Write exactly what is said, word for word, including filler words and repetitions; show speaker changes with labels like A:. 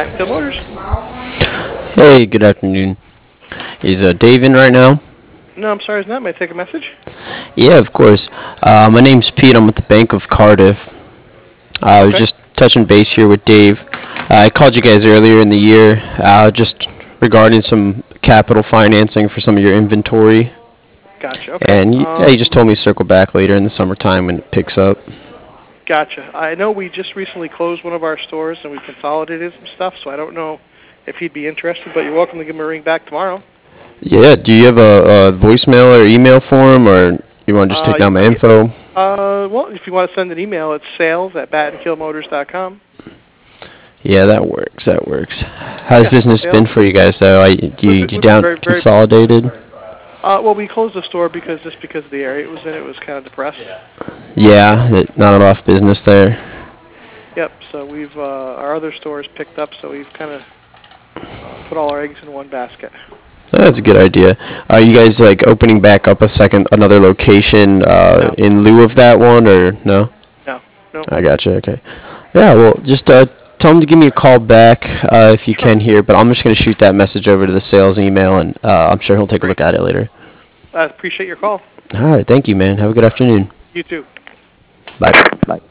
A: Bat and Kill Motors.
B: Hey, good afternoon. Is uh, Dave in right now?
A: No, I'm sorry, it's not. May I take a message?
B: Yeah, of course. Uh, my name's Pete. I'm with the Bank of Cardiff. Uh, I was
A: Okay.
B: just touching base here with Dave. Uh, I called you guys earlier in the year uh, just regarding some capital financing for some of your inventory.
A: Gotcha. Okay.
B: And you, yeah, you just
A: Um,
B: told me to circle back later in the summertime when it picks up.
A: gotcha. I know we just recently closed one of our stores and we consolidated some stuff, so I don't know if he'd be interested, but you're welcome to give him a ring back tomorrow.
B: Yeah, do you have a, a voicemail or email for him, or you want to just
A: Uh,
B: take
A: you,
B: down my
A: yeah,
B: info?
A: uh, well, if you want to send an email, it's sales at bat and kill motors dot com.
B: Yeah, that works. That works. How's
A: Yeah,
B: business been
A: sales.
B: for you guys, though? I, do
A: We've
B: you,
A: been,
B: do you
A: we've been
B: down
A: very, very.
B: consolidated?
A: Uh, well, we closed the store because just because of the area it was in, it was kind of depressed.
B: Yeah, that- not enough business there.
A: Yep. So we've uh, our other stores picked up, so we've kind of uh, put all our eggs in one basket.
B: That's a good idea. Are you guys like opening back up a second, another location uh,
A: No,
B: in lieu of that one, or no?
A: no, no.
B: I gotcha. Okay. Yeah. Well, just uh, tell them to give me a call back uh, if you
A: Sure.
B: can here. But I'm just gonna shoot that message over to the sales email, and uh, I'm sure he'll take a
A: Great.
B: look at it later.
A: I appreciate your call.
B: All right. Thank you, man. Have a good afternoon.
A: You too.
B: Bye. Bye.